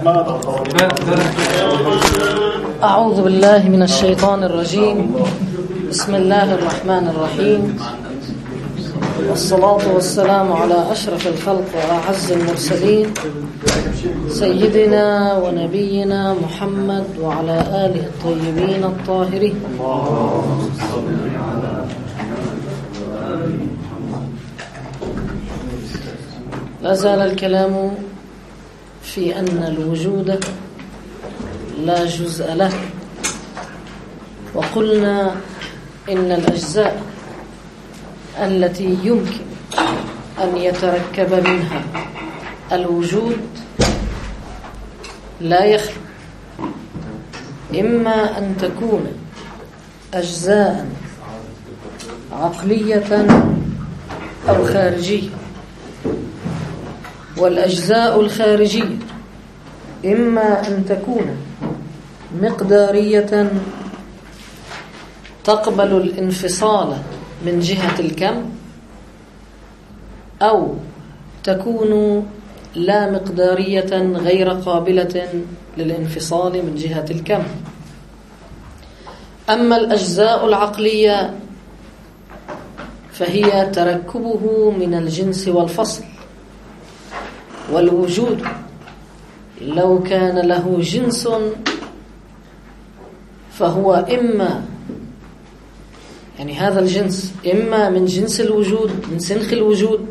أعوذ بالله من الشيطان الرجيم. بسم الله الرحمن الرحيم، والصلاة والسلام على أشرف الخلق وأعز المرسلين سيدنا ونبينا محمد وعلى آله الطيبين الطاهرين. لا زال الكلام في أن الوجود لا جزء له، وقلنا إن الأجزاء التي يمكن أن يتركب منها الوجود لا يخلو، إما أن تكون أجزاء عقلية أو خارجية، والأجزاء الخارجية إما أن تكون مقدارية تقبل الانفصال من جهة الكم، أو تكون لا مقدارية غير قابلة للانفصال من جهة الكم. أما الأجزاء العقلية فهي تركبه من الجنس والفصل، والوجود لو كان له جنس فهو إما هذا الجنس إما من جنس الوجود، من سنخ الوجود،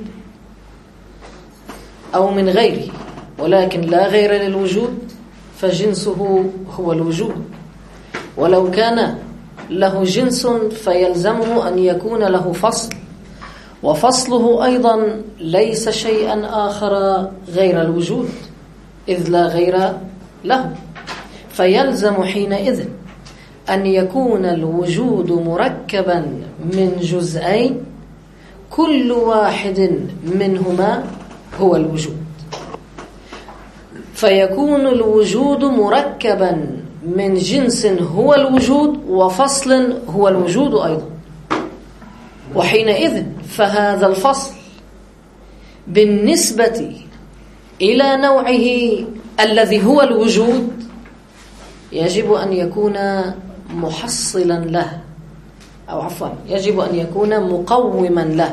أو من غيره، ولكن لا غير للوجود فجنسه هو الوجود. ولو كان له جنس فيلزمه أن يكون له فصل، وفصله أيضا ليس شيئا آخر غير الوجود، إذ لا غير له، فيلزم حينئذ أن يكون الوجود مركبا من جزئين كل واحد منهما هو الوجود، فيكون الوجود مركبا من جنس هو الوجود وفصل هو الوجود أيضا. وحينئذ فهذا الفصل بالنسبة إلى نوعه الذي هو الوجود يجب أن يكون محصلا له، أو عفوا يجب أن يكون مقوما له.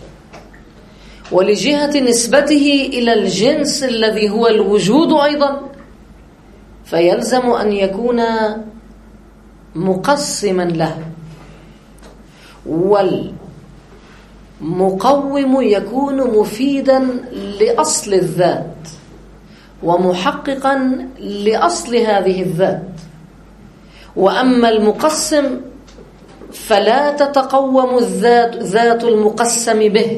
ولجهة نسبته إلى الجنس الذي هو الوجود أيضا فيلزم أن يكون مقسما له، والمقوم يكون مفيدا لأصل الذات ومحققا لأصل هذه الذات. وأما المقسم فلا تتقوم ذات المقسم به،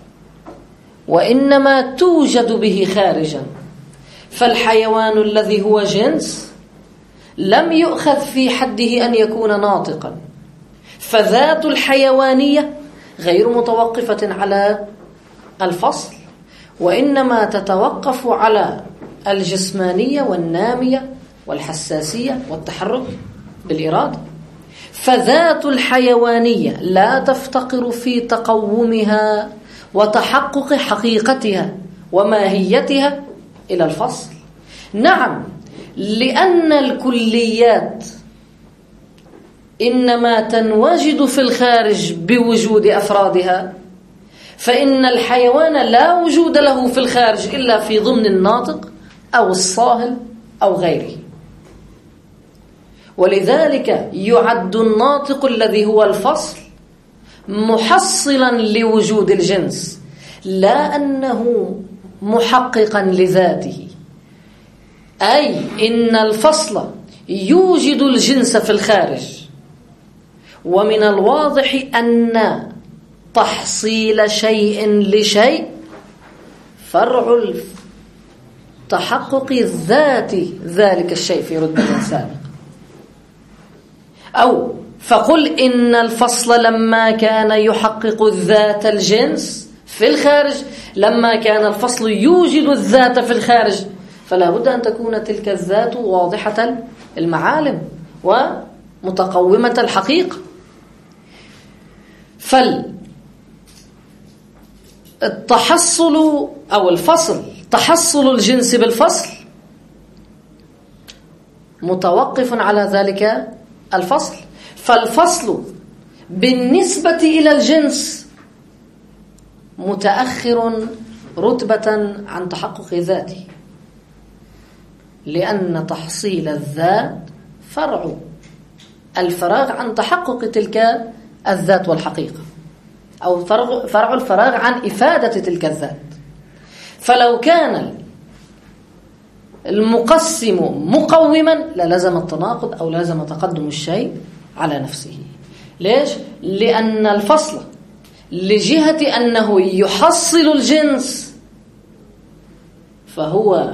وإنما توجد به خارجا. فالحيوان الذي هو جنس لم يؤخذ في حده أن يكون ناطقا، فذات الحيوانية غير متوقفة على الفصل، وإنما تتوقف على الجسمانية والنامية والحساسية والتحرك بالإرادة. فذات الحيوانية لا تفتقر في تقومها وتحقق حقيقتها وماهيتها إلى الفصل. نعم، لأن الكليات إنما تنوجد في الخارج بوجود أفرادها، فإن الحيوان لا وجود له في الخارج إلا في ضمن الناطق أو الصاهل أو غيره. ولذلك يعد الناطق الذي هو الفصل محصلا لوجود الجنس، لا أنه محققا لذاته. أي إن الفصل يوجد الجنس في الخارج، ومن الواضح أن تحصيل شيء لشيء فرع تحقق ذات ذلك الشيء في رتبة سابقة. أو فقل إن الفصل لما كان يحقق الذات الجنس في الخارج، لما كان الفصل يوجد الذات في الخارج، فلا بد أن تكون تلك الذات واضحة المعالم ومتقومة الحقيقة. فالتحصل أو الفصل، تحصل الجنس بالفصل متوقف على ذلك الفصل. فالفصل بالنسبة إلى الجنس متأخر رتبة عن تحقق ذاته، لأن تحصيل الذات فرع الفراغ عن تحقق تلك الذات والحقيقة، أو فرع الفراغ عن إفادة تلك الذات. فلو كان المقسم مقوما للزم التناقض أو لازم تقدم الشيء على نفسه. ليش؟ لأن الفصل لجهة أنه يحصل الجنس فهو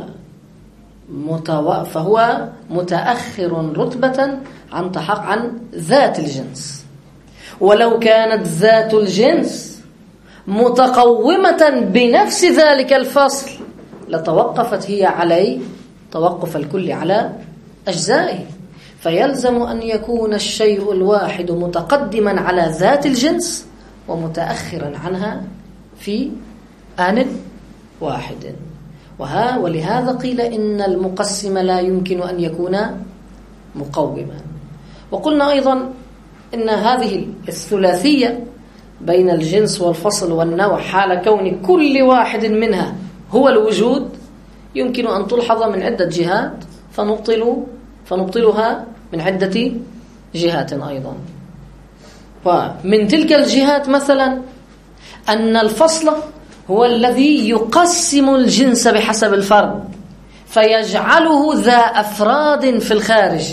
متأخر رتبة عن ذات الجنس. ولو كانت ذات الجنس متقومة بنفس ذلك الفصل لتوقفت هي عليه توقف الكل على أجزائه. فيلزم أن يكون الشيء الواحد متقدما على ذات الجنس ومتأخرا عنها في آن واحد. ولهذا قيل إن المقسم لا يمكن أن يكون مقوما. وقلنا أيضا إن هذه الثلاثية بين الجنس والفصل والنوع حال كون كل واحد منها هو الوجود يمكن أن تلحظ من عدة جهات فنبطلها من عدة جهات أيضا. ومن تلك الجهات مثلا أن الفصل هو الذي يقسم الجنس بحسب الفرد فيجعله ذا أفراد في الخارج.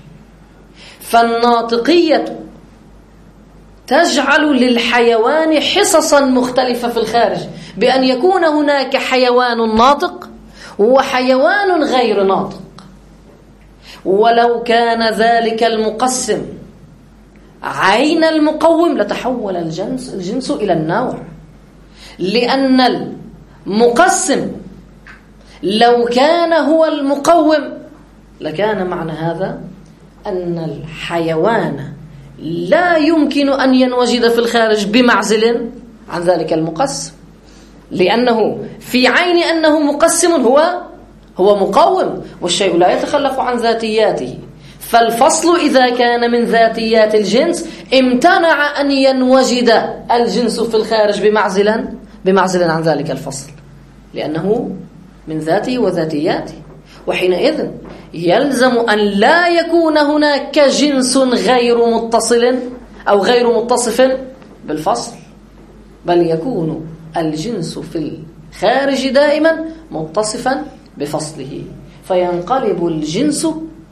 فالناطقية تجعل للحيوان حصصا مختلفة في الخارج بأن يكون هناك حيوان ناطق وحيوان غير ناطق. ولو كان ذلك المقسم عين المقوم لتحول الجنس إلى النوع، لأن المقسم لو كان هو المقوم لكان معنى هذا أن الحيوان لا يمكن أن ينوجد في الخارج بمعزل عن ذلك المقسم، لأنه في عين أنه مقسم هو مقوم، والشيء لا يتخلف عن ذاتياته. فالفصل إذا كان من ذاتيات الجنس امتنع أن ينوجد الجنس في الخارج بمعزل عن ذلك الفصل، لأنه من ذاته وذاتياته. وحينئذ يلزم أن لا يكون هناك جنس غير متصل أو غير متصف بالفصل، بل يكون الجنس في الخارج دائما متصفا بفصله، فينقلب الجنس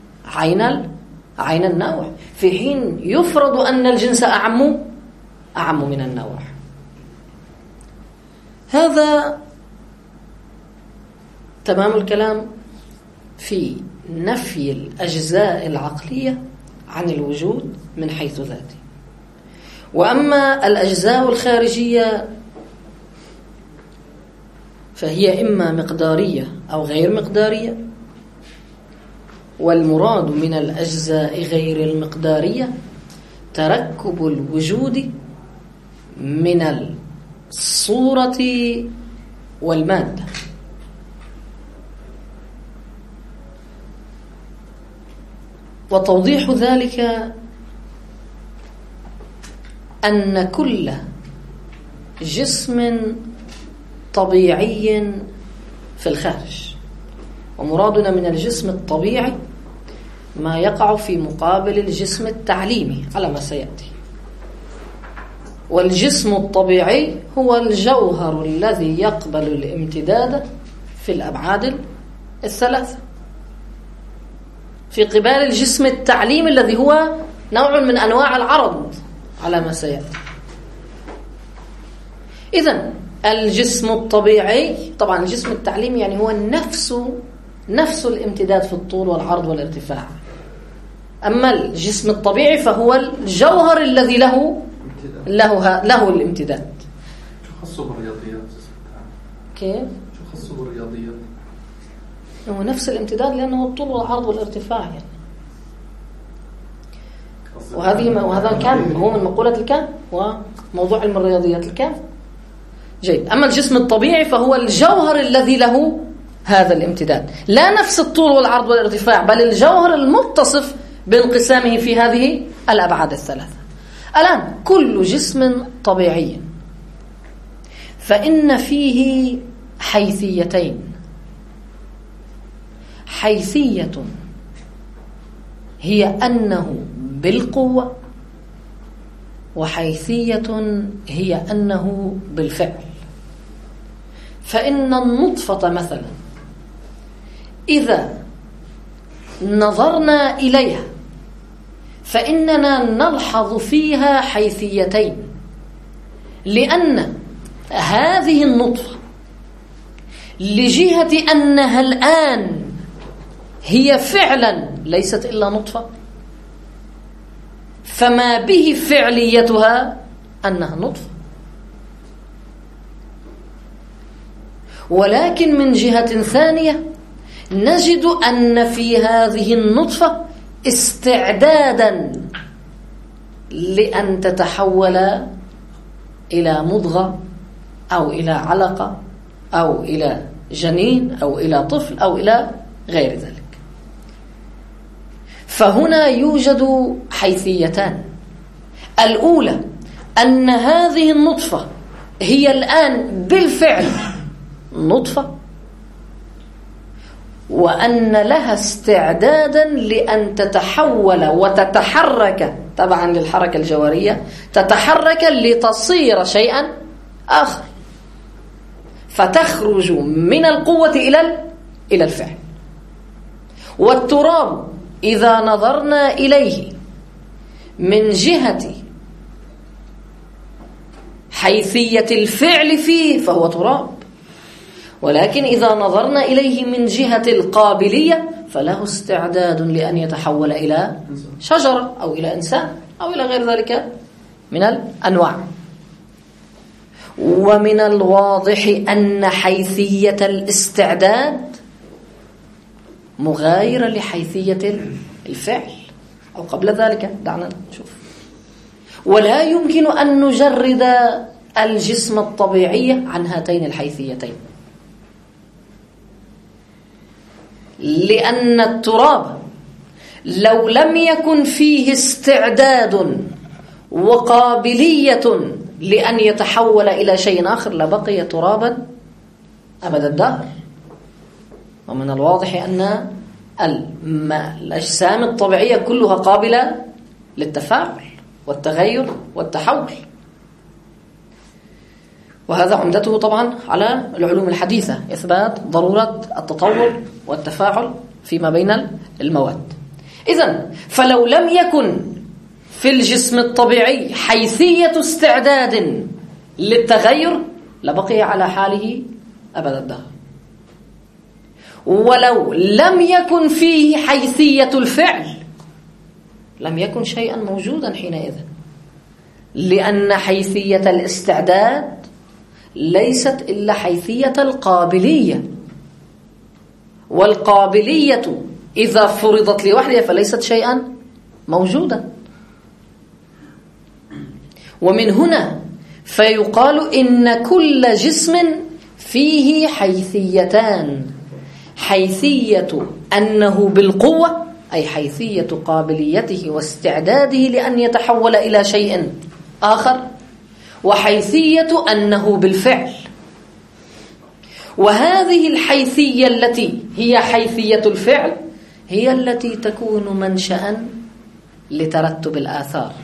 عين النوع، في حين يفرض أن الجنس أعم من النوع. هذا تمام الكلام في نفي الأجزاء العقلية عن الوجود من حيث ذاته. وأما الأجزاء الخارجية فهي إما مقدارية أو غير مقدارية. والمراد من الأجزاء غير المقدارية تركب الوجود من الصورة والمادة. وتوضيح ذلك أن كل جسم طبيعي في الخارج، ومرادنا من الجسم الطبيعي ما يقع في مقابل الجسم التعليمي على ما سيأتي. والجسم الطبيعي هو الجوهر الذي يقبل الامتداد في الأبعاد الثلاثة، في قبال الجسم التعليمي الذي هو نوع من أنواع العرض على ما سيأتي. إذن الجسم الطبيعي، طبعا الجسم التعليمي يعني هو نفس الامتداد في الطول والعرض والارتفاع. أما الجسم الطبيعي فهو الجوهر الذي له الامتداد. شو خصه بالرياضيات؟ كيف؟ شو خصه بالرياضيات؟ هو نفس الامتداد لأنه الطول والعرض والارتفاع يعني. وهذا كان هو من مقولة الكام وموضوع علم الرياضيات الكام. جيد. أما الجسم الطبيعي فهو الجوهر الذي هذا الامتداد، لا نفس الطول والعرض والارتفاع، بل الجوهر المتصف بانقسامه في هذه الأبعاد الثلاثة. الآن كل جسم طبيعي فإن فيه حيثيتين، حيثية هي أنه بالقوة، وحيثية هي أنه بالفعل. فإن النطفة مثلا إذا نظرنا إليها فإننا نلحظ فيها حيثيتين، لأن هذه النطفة لجهة أنها الآن هي فعلا ليست إلا نطفة، فما به فعليتها أنها نطفة. ولكن من جهة ثانية نجد أن في هذه النطفة استعدادا لأن تتحول إلى مضغة أو إلى علقة أو إلى جنين أو إلى طفل أو إلى غير ذلك. فهنا يوجد حيثيتان. الأولى أن هذه النطفة هي الآن بالفعل نطفة، وأن لها استعدادا لأن تتحول وتتحرك طبعا للحركة الجوهرية، تتحرك لتصير شيئا آخر، فتخرج من القوة إلى الفعل. والتراب إذا نظرنا إليه من جهة حيثية الفعل فيه فهو تراب، ولكن إذا نظرنا إليه من جهة القابلية فله استعداد لأن يتحول إلى شجرة أو إلى إنسان أو إلى غير ذلك من الأنواع. ومن الواضح أن حيثية الاستعداد مغايرة لحيثية الفعل أو قبل ذلك. دعنا نشوف. ولا يمكن أن نجرد الجسم الطبيعي عن هاتين الحيثيتين، لأن التراب لو لم يكن فيه استعداد وقابلية لأن يتحول إلى شيء آخر لبقي ترابا أبد الدهر. ومن الواضح أن الأجسام الطبيعية كلها قابلة للتفاعل والتغير والتحول، وهذا عمدته طبعا على العلوم الحديثة، إثبات ضرورة التطور والتفاعل فيما بين المواد. إذن فلو لم يكن في الجسم الطبيعي حيثية استعداد للتغير لبقي على حاله أبد الدهر. ولو لم يكن فيه حيثية الفعل لم يكن شيئا موجودا حينئذ، لأن حيثية الاستعداد ليست إلا حيثية القابلية، والقابلية إذا فرضت لوحدها فليست شيئا موجودا. ومن هنا فيقال إن كل جسم فيه حيثيتان، حيثية أنه بالقوة أي حيثية قابليته واستعداده لأن يتحول إلى شيء آخر، وحيثية أنه بالفعل. وهذه الحيثية التي هي حيثية الفعل هي التي تكون منشأ لترتب الآثار،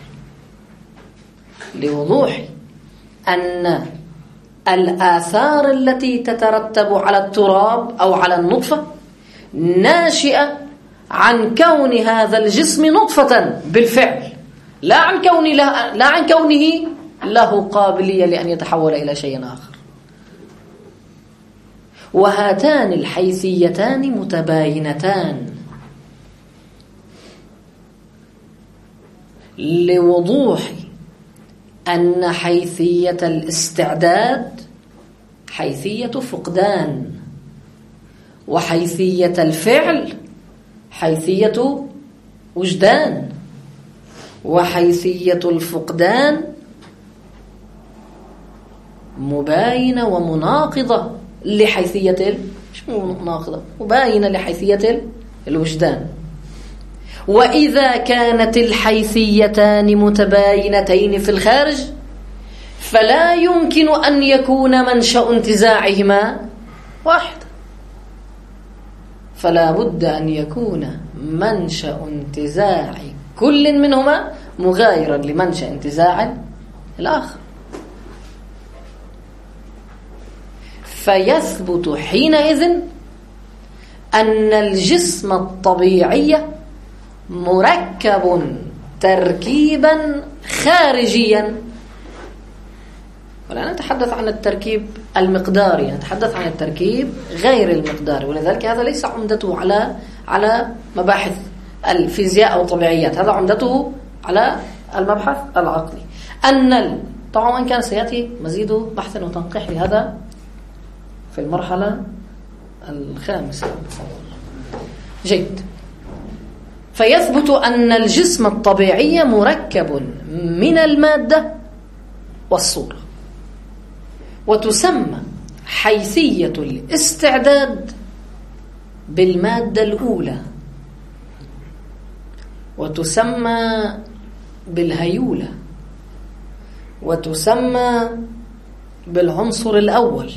لوضوح أن الآثار التي تترتب على التراب أو على النطفة ناشئة عن كون هذا الجسم نطفة بالفعل، لا عن كونه له قابلية لأن يتحول إلى شيء آخر. وهاتان الحيثيتان متباينتان لوضوح أن حيثية الاستعداد حيثية فقدان، وحيثية الفعل حيثية وجدان، وحيثية الفقدان مباينة ومناقضة لحيثية مش مناقضة، مباينة لحيثية الوجدان. وإذا كانت الحيثيتان متباينتين في الخارج فلا يمكن أن يكون منشأ انتزاعهما واحد، فلا بد أن يكون منشأ انتزاع كل منهما مغايرا لمنشأ انتزاع الآخر. فيثبت حينئذ أن الجسم الطبيعي مركب تركيبا خارجيا، ولا نتحدث عن التركيب المقداري، نتحدث عن التركيب غير المقداري. ولذلك هذا ليس عمدته على مباحث الفيزياء أو الطبيعيات، هذا عمدته على المبحث العقلي. طبعا كان سيأتي مزيد بحث وتنقيح لهذا في المرحلة الخامسة. جيد. فيثبت أن الجسم الطبيعي مركب من المادة والصورة، وتسمى حيثية الاستعداد بالمادة الأولى، وتسمى بالهيولة، وتسمى بالعنصر الأول،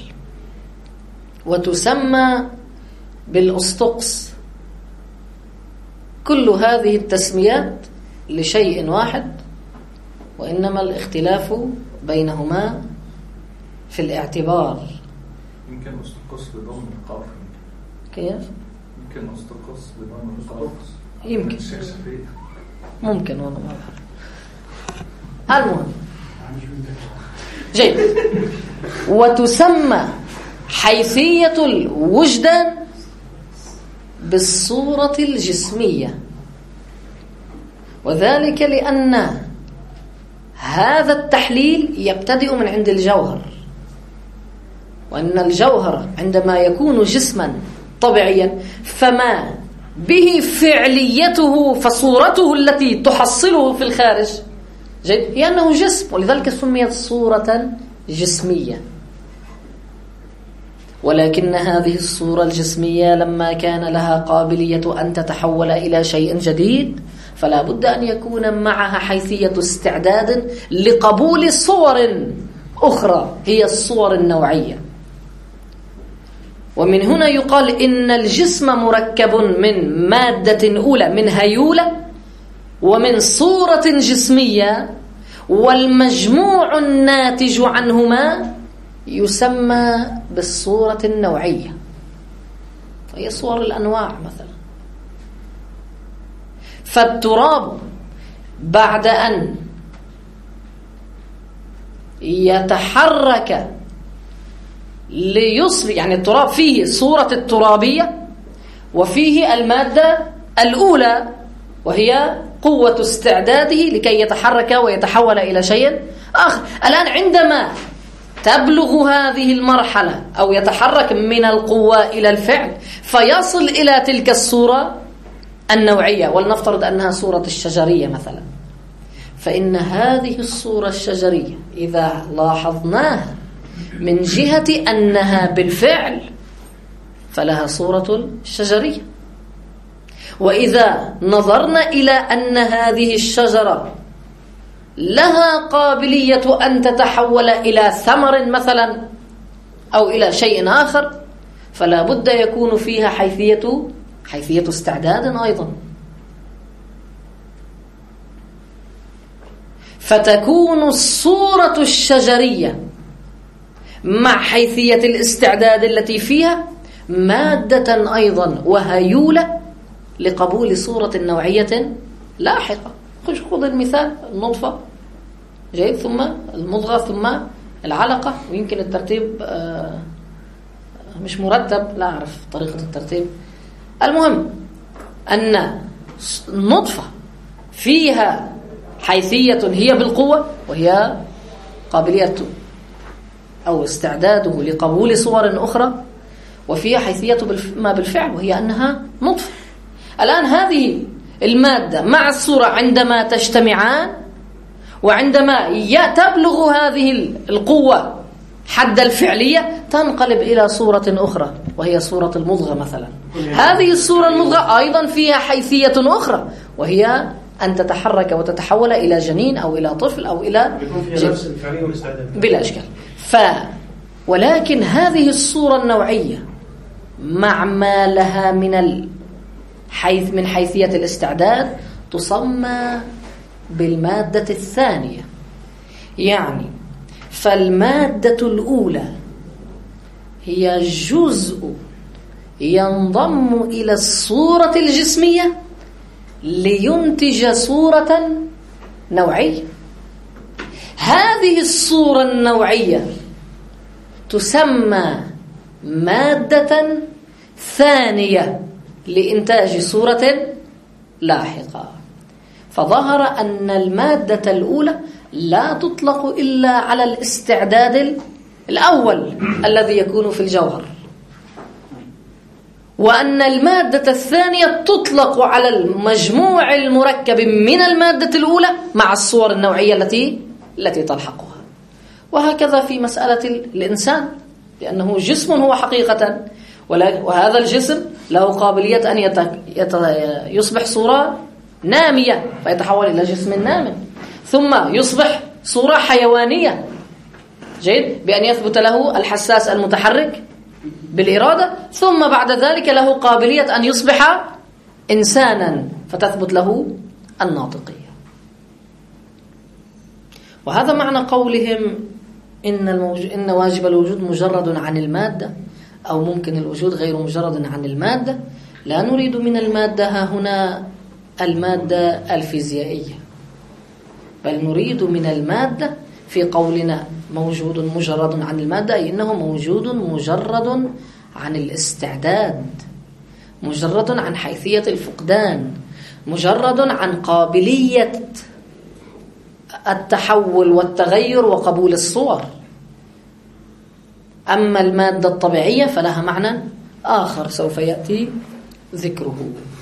وتسمى بالأسطقس. كل هذه التسميات لشيء واحد، وإنما الاختلاف بينهما في الاعتبار. يمكن أسطقس بضم القاف. كيف؟ يمكن أسطقس بضم القاف. يمكن. ممكن والله ما أعرف. المهم. جيد. وتسمى حيثية الوجدان بالصورة الجسمية، وذلك لأن هذا التحليل يبتدئ من عند الجوهر، وأن الجوهر عندما يكون جسما طبيعيا فما به فعليته فصورته التي تحصله في الخارج جيد هي أنه جسم، ولذلك سميت صورة جسمية. ولكن هذه الصورة الجسمية لما كان لها قابلية أن تتحول إلى شيء جديد فلا بد أن يكون معها حيثية استعداد لقبول صور أخرى هي الصور النوعية. ومن هنا يقال إن الجسم مركب من مادة أولى، من هيولة ومن صورة جسمية، والمجموع الناتج عنهما يسمى بالصورة النوعية، فهي صور الأنواع مثلا. فالتراب بعد أن يتحرك ليصبح، يعني التراب فيه صورة الترابية وفيه المادة الأولى وهي قوة استعداده لكي يتحرك ويتحول إلى شيء آخر. الآن عندما تبلغ هذه المرحلة أو يتحرك من القوة إلى الفعل فيصل إلى تلك الصورة النوعية، ولنفترض أنها صورة الشجرية مثلا، فإن هذه الصورة الشجرية إذا لاحظناها من جهة أنها بالفعل فلها صورة الشجرية، وإذا نظرنا إلى أن هذه الشجرة لها قابلية أن تتحول إلى ثمر مثلا أو إلى شيء آخر فلا بد يكون فيها حيثية استعداد أيضا. فتكون الصورة الشجرية مع حيثية الاستعداد التي فيها مادة أيضا وهيولة لقبول صورة نوعية لاحقة. خذ المثال النطفة جيد، ثم المضغة، ثم العلقة، ويمكن الترتيب مش مرتب، لا أعرف طريقة الترتيب. المهم أن النطفة فيها حيثية هي بالقوة وهي قابلية أو استعداده لقبول صور أخرى، وفيها حيثية ما بالفعل وهي أنها نطفة. الآن هذه المادة مع الصورة عندما تجتمعان وعندما تبلغ هذه القوة حد الفعلية تنقلب إلى صورة أخرى وهي صورة المضغة مثلا. هذه الصورة المضغة أيضا فيها حيثية أخرى، وهي أن تتحرك وتتحول إلى جنين أو إلى طفل أو إلى بلا إشكال. ولكن هذه الصورة النوعية مع ما لها من حيثية الاستعداد تسمى بالمادة الثانية. يعني فالمادة الأولى هي جزء ينضم إلى الصورة الجسمية لينتج صورة نوعية. هذه الصورة النوعية تسمى مادة ثانية لإنتاج صورة لاحقة. فظهر أن المادة الأولى لا تطلق إلا على الاستعداد الأول الذي يكون في الجوهر، وأن المادة الثانية تطلق على المجموع المركب من المادة الأولى مع الصور النوعية التي تلحقها. وهكذا في مسألة الإنسان، لأنه جسم هو حقيقة، وهذا الجسم له قابلية أن يصبح صورة نامية فيتحول إلى جسم نام، ثم يصبح صورة حيوانية جيد بأن يثبت له الحساس المتحرك بالإرادة، ثم بعد ذلك له قابلية أن يصبح إنسانا فتثبت له الناطقية. وهذا معنى قولهم إن واجب الوجود مجرد عن المادة، أو ممكن الوجود غير مجرد عن المادة. لا نريد من المادة هنا المادة الفيزيائية، بل نريد من المادة في قولنا موجود مجرد عن المادة، أي إنه موجود مجرد عن الاستعداد، مجرد عن حيثية الفقدان، مجرد عن قابلية التحول والتغير وقبول الصور. أما المادة الطبيعية فلها معنى آخر سوف يأتي ذكره.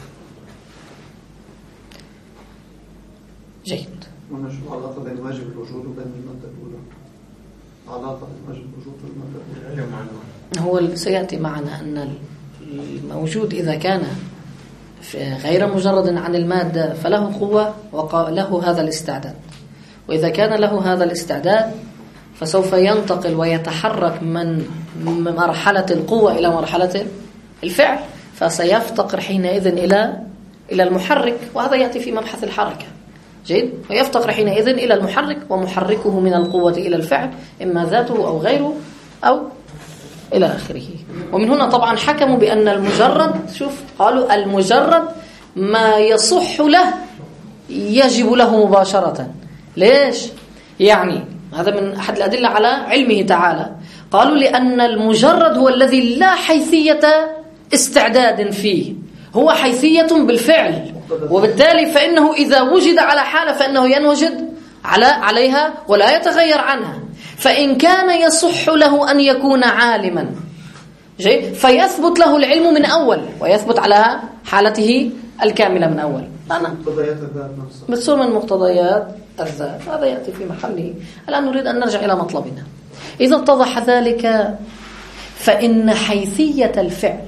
جيد. ونشوف علاقة بين واجب الوجود وبين المادة الأولى، علاقة بين واجب الوجود والمادة الأولى. هو سيأتي معنا أن الموجود إذا كان غير مجرد عن المادة فله قوة وله هذا الاستعداد، وإذا كان له هذا الاستعداد فسوف ينتقل ويتحرك من مرحلة القوة إلى مرحلة الفعل، فسيفتقر حينئذ إلى المحرك، وهذا يأتي في مبحث الحركة. جيد. ويفتقر حينئذ إلى المحرك، ومحركه من القوة إلى الفعل إما ذاته أو غيره أو إلى آخره. ومن هنا طبعا حكموا بأن المجرد، شوف قالوا المجرد ما يصح له يجب له مباشرة. ليش؟ يعني هذا من أحد الأدلة على علمه تعالى. قالوا لأن المجرد هو الذي لا حيثية استعداد فيه، هو حيثية بالفعل، وبالتالي فإنه إذا وجد على حالة فإنه ينوجد عليها ولا يتغير عنها. فإن كان يصح له أن يكون عالما جيد فيثبت له العلم من أول، ويثبت على حالته الكاملة من أول. بتصير من مقتضيات الذات، هذا يأتي في محله. الآن نريد أن نرجع إلى مطلبنا. إذا اتضح ذلك فإن حيثية الفعل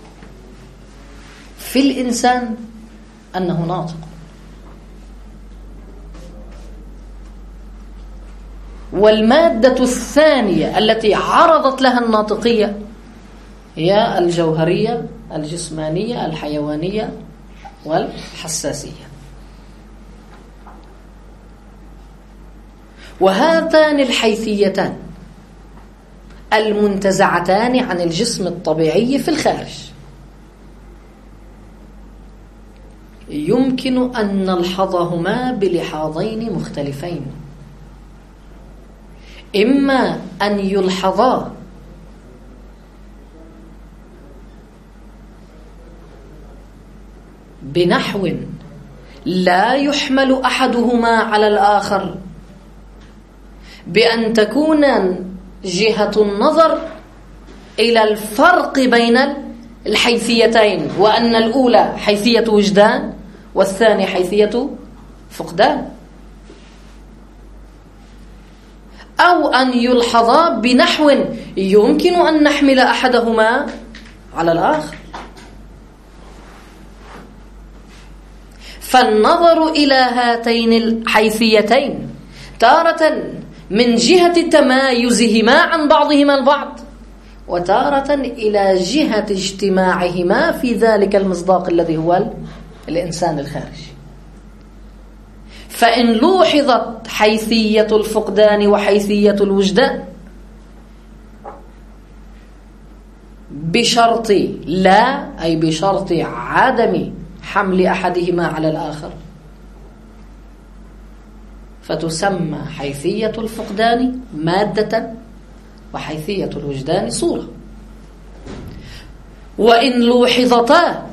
في الإنسان أنه ناطق، والمادة الثانية التي عرضت لها الناطقية هي الجوهرية الجسمانية الحيوانية والحساسية. وهاتان الحيثيتان المنتزعتان عن الجسم الطبيعي في الخارج يمكن أن نلحظهما بلحاظين مختلفين. إما أن يلحظا بنحو لا يحمل أحدهما على الآخر، بأن تكون جهة النظر إلى الفرق بين الحيثيتين، وأن الأولى حيثية وجدان والثانية حيثية فقدان، أو أن يلحظا بنحو يمكن أن نحمل أحدهما على الآخر. فالنظر إلى هاتين الحيثيتين تارة من جهة تمايزهما عن بعضهما البعض، وتارة إلى جهة اجتماعهما في ذلك المصداق الذي هو الإنسان الخارجي. فإن لوحظت حيثية الفقدان وحيثية الوجدان بشرط لا، أي بشرط عدم حمل أحدهما على الآخر، فتسمى حيثية الفقدان مادة وحيثية الوجدان صورة. وإن لوحظتا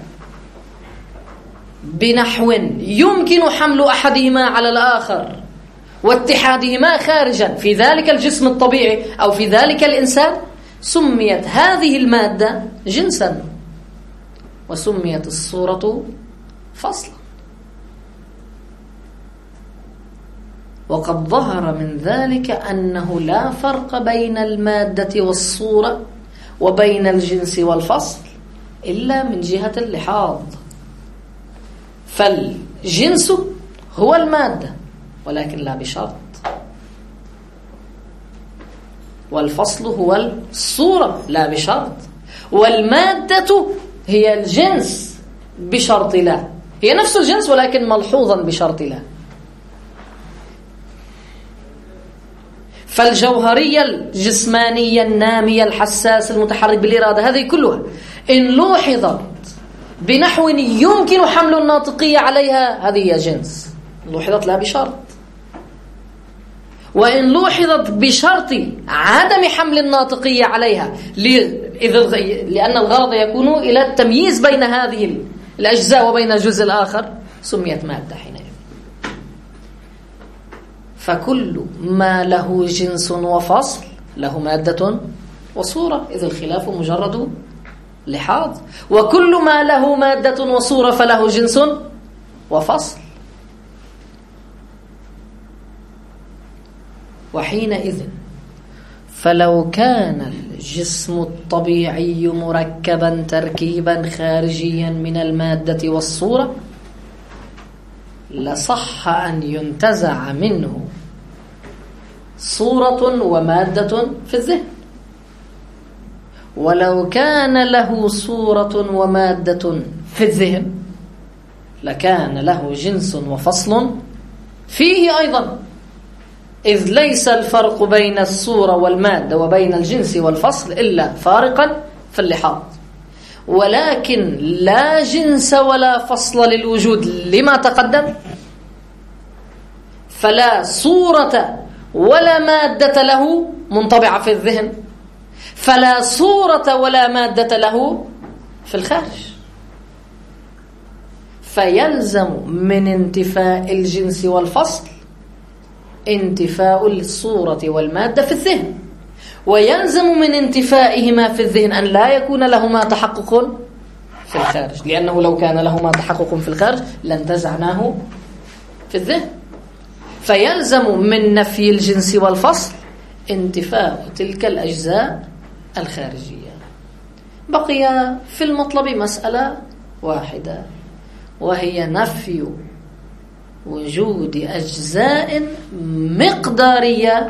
بنحو يمكن حمل أحدهما على الآخر واتحادهما خارجا في ذلك الجسم الطبيعي أو في ذلك الإنسان، سميت هذه المادة جنسا، وسميت الصورة فصلا. وقد ظهر من ذلك أنه لا فرق بين المادة والصورة وبين الجنس والفصل إلا من جهة اللحاظ. فالجنس هو المادة ولكن لا بشرط، والفصل هو الصورة لا بشرط، والمادة هي الجنس بشرط لا، هي نفس الجنس ولكن ملحوظا بشرط لا. فالجوهرية الجسمانية النامية الحساس المتحرك بالإرادة هذه كلها إن لوحظت بنحو يمكن حمل الناطقية عليها هذه هي جنس، لوحظت لا بشرط. وإن لوحظت بشرط عدم حمل الناطقية عليها لأن الغرض يكون إلى التمييز بين هذه الأجزاء وبين الجزء الآخر، سميت مادة حينئذ. فكل ما له جنس وفصل له مادة وصورة، إذ الخلاف مجرد لحاظ. وكل ما له مادة وصورة فله جنس وفصل. وحينئذ فلو كان الجسم الطبيعي مركبا تركيبا خارجيا من المادة والصورة لصح أن ينتزع منه صورة ومادة في الذهن. ولو كان له صورة ومادة في الذهن لكان له جنس وفصل فيه أيضا، إذ ليس الفرق بين الصورة والمادة وبين الجنس والفصل إلا فارقا في اللحاظ. ولكن لا جنس ولا فصل للوجود لما تقدم، فلا صورة ولا مادة له منطبعة في الذهن، فلا صورة ولا مادة له في الخارج. فيلزم من انتفاء الجنس والفصل انتفاء الصورة والمادة في الذهن، ويلزم من انتفائهما في الذهن أن لا يكون لهما تحقق في الخارج، لأنه لو كان لهما تحقق في الخارج لانتزعناه في الذهن. فيلزم من نفي الجنس والفصل انتفاء تلك الأجزاء الخارجية. بقي في المطلب مسألة واحدة، وهي نفي وجود أجزاء مقدارية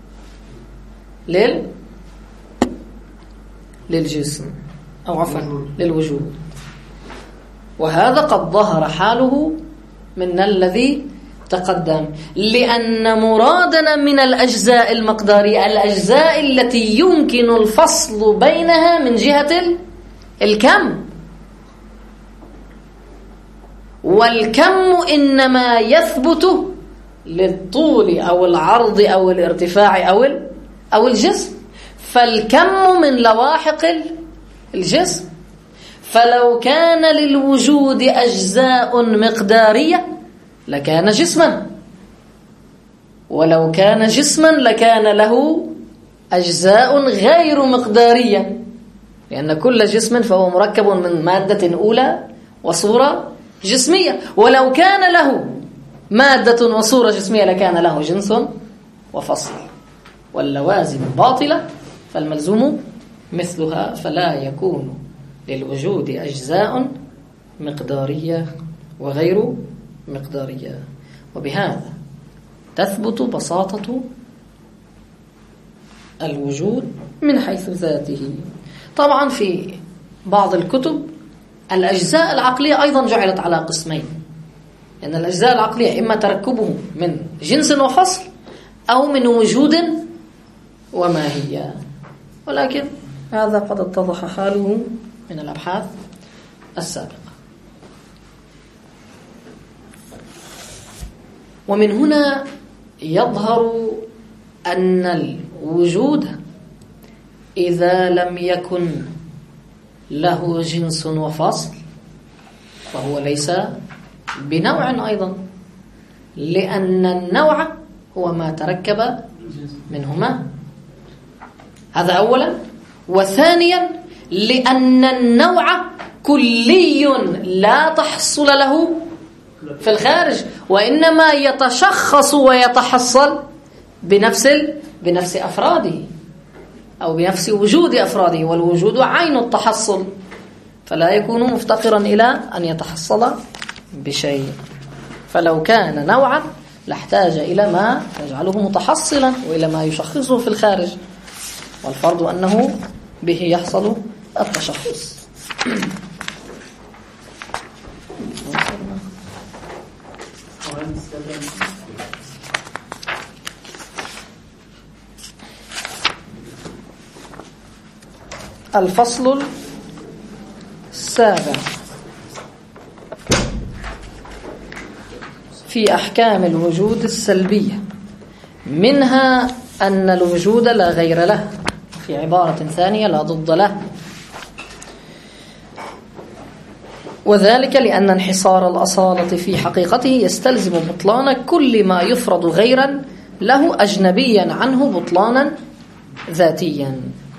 للجسم أو عفوا للوجود. وهذا قد ظهر حاله من الذي تقدم، لأن مرادنا من الأجزاء المقدارية الأجزاء التي يمكن الفصل بينها من جهة الكم، والكم إنما يثبت للطول أو العرض أو الارتفاع أو الجسم، فالكم من لواحق الجسم. فلو كان للوجود أجزاء مقدارية لكان جسما، ولو كان جسما لكان له أجزاء غير مقدارية، لأن كل جسم فهو مركب من مادة أولى وصورة جسمية. ولو كان له مادة وصورة جسمية لكان له جنس وفصل. واللوازم باطلة فالملزوم مثلها، فلا يكون للوجود أجزاء مقدارية وغير مقدارية، وبهذا تثبت بساطة الوجود من حيث ذاته. طبعا في بعض الكتب الأجزاء العقلية أيضا جعلت على قسمين، لأن الأجزاء العقلية إما تركبه من جنس وفصل أو من وجود وماهية، ولكن هذا قد اتضح حاله من الأبحاث السابقة. ومن هنا يظهر أن الوجود إذا لم يكن له جنس وفصل فهو ليس بنوع أيضا، لأن النوع هو ما تركب منهما، هذا أولا. وثانيا لأن النوع كلي لا تحصل له في الخارج، وإنما يتشخص ويتحصل بنفس أفراده أو بنفس وجود أفراده، والوجود عين التحصل، فلا يكون مفتقرا إلى أن يتحصل بشيء. فلو كان نوعا لاحتاج إلى ما يجعله متحصلا وإلى ما يشخصه في الخارج، والفرض أنه به يحصل التشخص. الفصل السابع في أحكام الوجود السلبية، منها أن الوجود لا غير له، في عبارة ثانية لا ضد له، وذلك لأن انحصار الأصالة في حقيقته يستلزم بطلان كل ما يفرض غيرا له أجنبيا عنه بطلانا ذاتيا.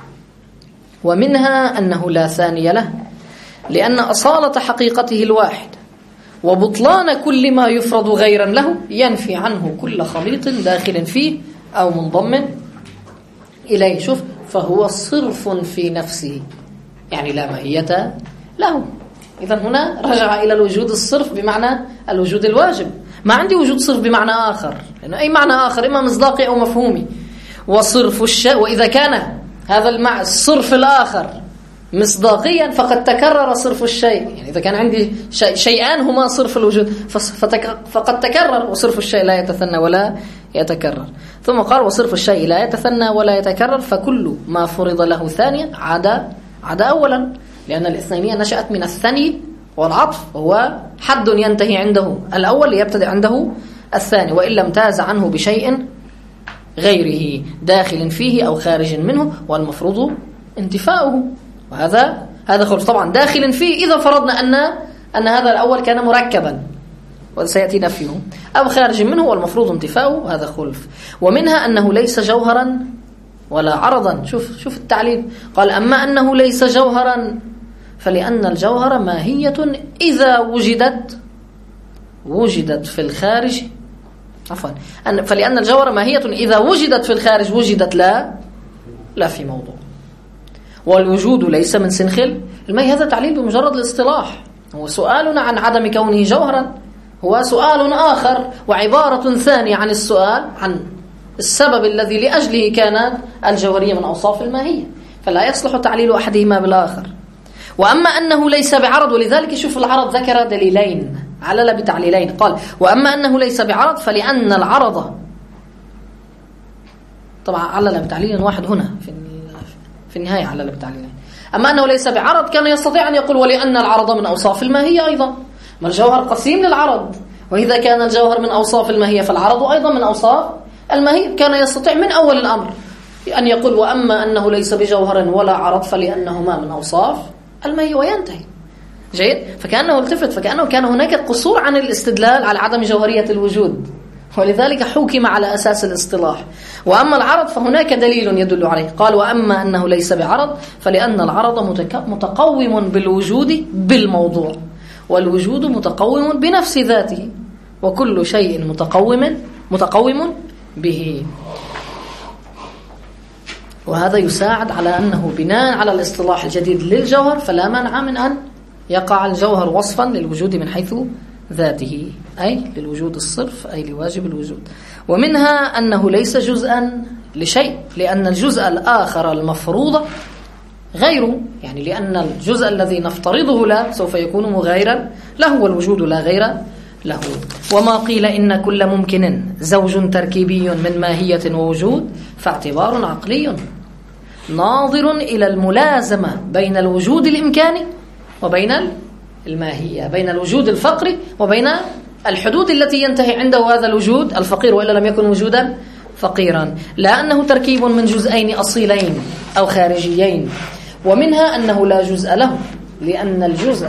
ومنها أنه لا ثاني له، لأن أصالة حقيقته الواحد، وبطلان كل ما يفرض غيرا له ينفي عنه كل خليط داخل فيه أو منضم إليه. شوف، فهو صرف في نفسه، يعني لا ماهية له. إذن هنا رجع إلى الوجود الصرف بمعنى الوجود الواجب، ما عندي وجود صرف بمعنى آخر، لأنه أي معنى آخر إما مصداقي أو مفهومي. وصرف الشيء، وإذا كان هذا المعنى الصرف الآخر مصداقيا فقد تكرر صرف الشيء، يعني إذا كان عندي شيئان هما صرف الوجود فقد تكرر، وصرف الشيء لا يتثنى ولا يتكرر. ثم قال وصرف الشيء لا يتثنى ولا يتكرر، فكل ما فرض له ثانيا عاد أولا، لأن الاثنينية نشأت من الثني والعطف، وهو حد ينتهي عنده الأول ليبتدئ عنده الثاني، وإن امتاز عنه بشيء غيره داخل فيه أو خارج منه، والمفروض انتفاؤه. وهذا خلف طبعا داخل فيه إذا فرضنا أن هذا الأول كان مركبا وسيأتي نفيه، أو خارج منه والمفروض انتفاؤه، هذا خلف. ومنها أنه ليس جوهرا ولا عرضا. شوف التعليل، قال أما أنه ليس جوهرا فلأن الجوهر ماهية إذا وجدت في الخارج، عفوا، فلأن الجوهر ماهية إذا وجدت في الخارج وجدت لا في موضوع. والوجود ليس من سنخل الماء، هذا تعليل بمجرد الاصطلاح. هو سؤالنا عن عدم كونه جوهرا هو سؤال آخر وعبارة ثانية عن السؤال عن السبب الذي لأجله كانت الجوهرية من أوصاف الماهية، فلا يصلح تعليل أحدهما بالآخر. وأما أنه ليس بعرض، ولذلك شوف العرض ذكر دليلين، علل بتعليلين. قال وأما أنه ليس بعرض فلأن العرض، طبعا علل بتعليل واحد هنا في النهاية، علل بتعليلين. أما أنه ليس بعرض كان يستطيع أن يقول ولأن العرض من أوصاف الماهية أيضا، ما الجوهر قسيم للعرض، وإذا كان الجوهر من أوصاف الماهية فالعرض أيضا من أوصاف الماهية. كان يستطيع من أول الأمر أن يقول وأما أنه ليس بجوهر ولا عرض فلأنهما من أوصاف الماهية وينتهي. جيد، فكأنه التفت، فكأنه كان هناك قصور عن الاستدلال على عدم جوهرية الوجود، ولذلك حكم على أساس الاصطلاح. وأما العرض فهناك دليل يدل عليه. قال وأما أنه ليس بعرض فلأن العرض متقوم بالوجود بالموضوع، والوجود متقوم بنفس ذاته، وكل شيء متقوم به. وهذا يساعد على أنه بناء على الاصطلاح الجديد للجوهر فلا مانع من أن يقع الجوهر وصفا للوجود من حيث ذاته، أي للوجود الصرف، أي لواجب الوجود. ومنها أنه ليس جزءا لشيء، لأن الجزء الآخر المفروض غيره، يعني لأن الجزء الذي نفترضه لا سوف يكون مغايرا له، والوجود لا غير له. وما قيل إن كل ممكن زوج تركيبي من ماهية ووجود فاعتبار عقلي ناظر إلى الملازمة بين الوجود الإمكاني وبين الماهية، بين الوجود الفقري وبين الحدود التي ينتهي عنده هذا الوجود الفقير، وإلا لم يكن وجودا فقيرا، لا أنه تركيب من جزئين أصيلين أو خارجيين. ومنها أنه لا جزء له، لأن الجزء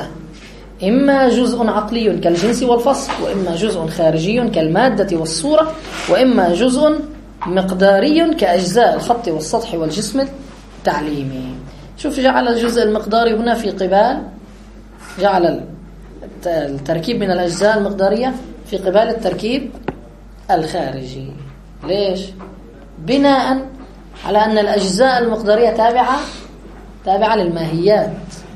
إما جزء عقلي كالجنس والفصل، وإما جزء خارجي كالمادة والصورة، وإما جزء مقداري كأجزاء الخط والسطح والجسم التعليمي. شوف، جعل الجزء المقداري هنا في قبال، جعل التركيب من الأجزاء المقدارية في قبال التركيب الخارجي. ليش؟ بناء على أن الأجزاء المقدارية تابعة للماهيات.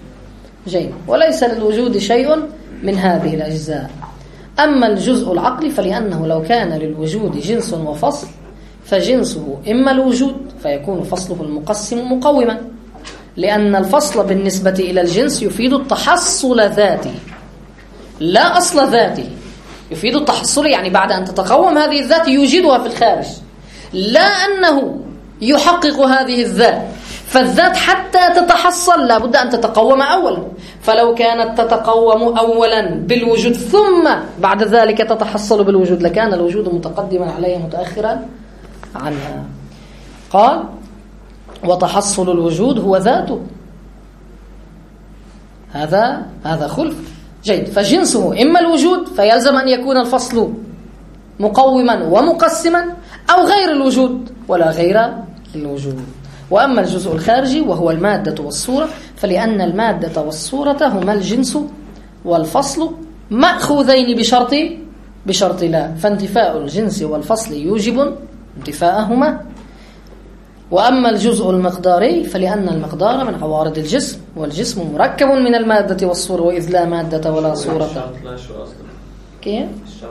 جيد. وليس للوجود شيء من هذه الأجزاء. أما الجزء العقلي فلأنه لو كان للوجود جنس وفصل فجنسه إما الوجود فيكون فصله المقسم مقوما، لأن الفصل بالنسبة إلى الجنس يفيد التحصل ذاته لا أصل ذاته، يفيد التحصل يعني بعد أن تتقوم هذه الذات يوجدها في الخارج، لا أنه يحقق هذه الذات. فالذات حتى تتحصل لابد أن تتقوم أولا، فلو كانت تتقوم أولا بالوجود ثم بعد ذلك تتحصل بالوجود لكان الوجود متقدما عليها متأخرا عنها. قال وتحصل الوجود هو ذاته، هذا خلف. جيد. فجنسه إما الوجود فيلزم أن يكون الفصل مقوما ومقسما، أو غير الوجود ولا غير الوجود. وأما الجزء الخارجي وهو المادة والصورة فلأن المادة والصورة هما الجنس والفصل مأخوذين بشرط لا، فانتفاء الجنس والفصل يوجب انتفاءهما. وأما الجزء المقداري فلأن المقدار من عوارض الجسم، والجسم مركب من المادة والصورة، وإذ لا مادة ولا صورة. كيف؟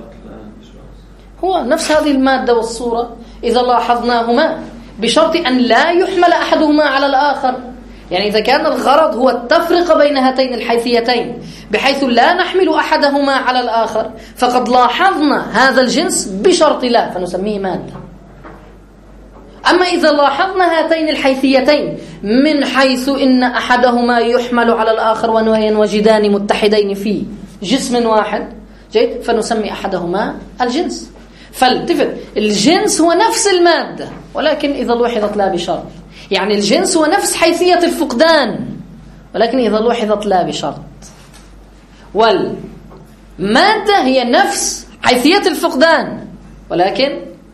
هو نفس هذه المادة والصورة إذا لاحظناهما بشرط أن لا يحمل أحدهما على الآخر. يعني إذا كان الغرض هو التفرقة بين هاتين الحيثيتين بحيث لا نحمل أحدهما على الآخر فقد لاحظنا هذا الجنس بشرط لا فنسميه مادة. أما إذا لاحظنا هاتين الحيثيتين من حيث إن أحدهما يحمل على الآخر وينوجدان متحدين في جسم واحد، جيد، فنسمي أحدهما الجنس. فالتفت، الجنس هو نفس المادة ولكن إذا لوحظت لا بشرط، يعني الجنس هو نفس حيثية الفقدان ولكن إذا لوحظت لا بشرط، والمادة هي نفس حيثية الفقدان ولكن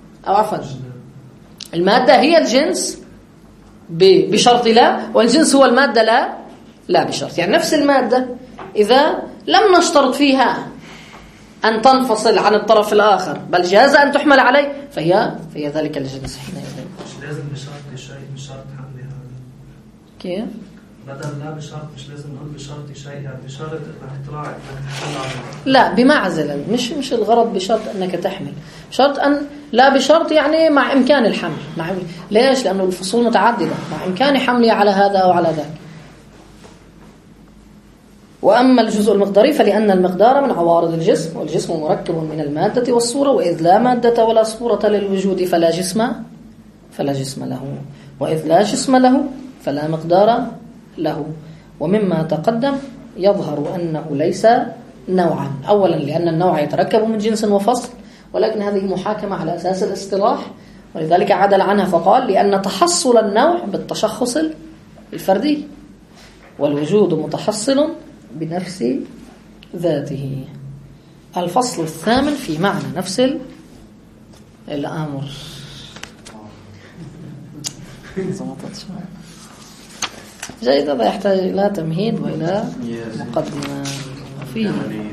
المادة هي الجنس بشرط لا، والجنس هو المادة لا بشرط. يعني نفس المادة إذا لم نشترط فيها أن تنفصل عن الطرف الآخر بل جاز أن تحمل عليه فهي ذلك الجنس حينئذ. مش لازم بشرط شيء، بشرط حمل هذا. كيف؟ بدل لا بشرط مش لازم نقول بشرط شيء، يعني بشرط انك تراعي لا بمعزل، مش الغرض بشرط أنك تحمل، شرط أن لا بشرط يعني مع إمكان الحمل. ليش؟ لأنه الفصول متعددة، مع إمكان حملها على هذا أو على ذاك. وأما الجزء المقداري فلأن المقدار من عوارض الجسم، والجسم مركب من المادة والصورة، وإذ لا مادة ولا صورة للوجود فلا جسم له، وإذ لا جسم له فلا مقدار له. ومما تقدم يظهر أنه ليس نوعا، أولا لأن النوع يتركب من جنس وفصل، ولكن هذه محاكمة على أساس الاصطلاح، ولذلك عدل عنها فقال لأن تحصل النوع بالتشخص الفردي، والوجود متحصل بنفس ذاته. الفصل الثامن في معنى نفس الأمر. جيد، هذا يحتاج إلى تمهيد وإلى مقدمة فيه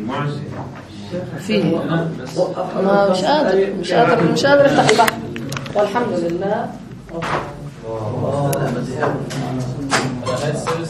ما مش قادر افتح البحث. والحمد لله. العلامات السر